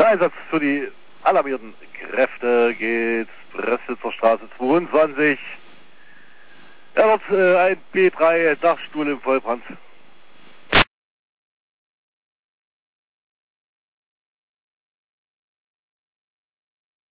Der Einsatz für die alarmierten Kräfte geht Brestwitzer Straße 22. Er wird ein B3 Dachstuhl im Vollbrand.